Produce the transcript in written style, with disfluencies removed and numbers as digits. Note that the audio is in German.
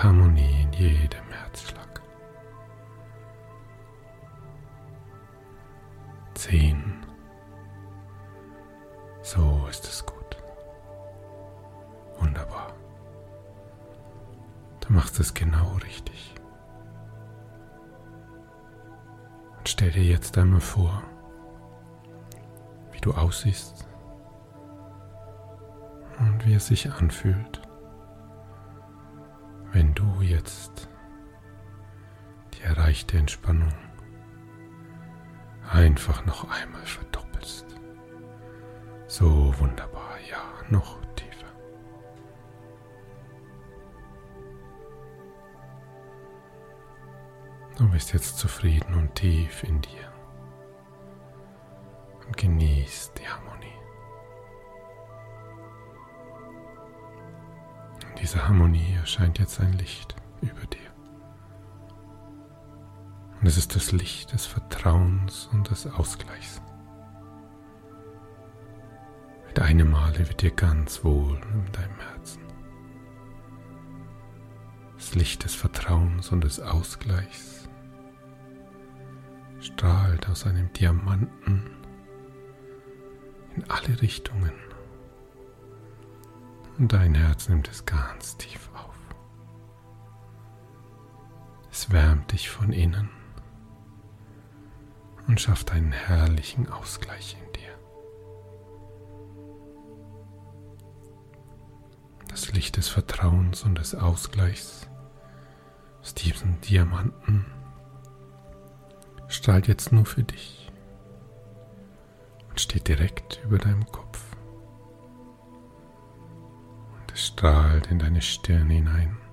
Harmonie in jedem Herzschlag. 10. So ist es gut. Wunderbar. Du machst es genau richtig. Und stell dir jetzt einmal vor, wie du aussiehst und wie es sich anfühlt, wenn du jetzt die erreichte Entspannung einfach noch einmal verdoppelst. So wunderbar, ja, noch tiefer. Du bist jetzt zufrieden und tief in dir und genießt die Harmonie. In dieser Harmonie erscheint jetzt ein Licht über dir. Und es ist das Licht des Vertrauens und des Ausgleichs. Mit einem Male wird dir ganz wohl in deinem Herzen. Das Licht des Vertrauens und des Ausgleichs strahlt aus einem Diamanten in alle Richtungen. Und dein Herz nimmt es ganz tief auf. Es wärmt dich von innen und schafft einen herrlichen Ausgleich in dir. Das Licht des Vertrauens und des Ausgleichs aus diesem Diamanten strahlt jetzt nur für dich und steht direkt über deinem Kopf. Und es strahlt in deine Stirn hinein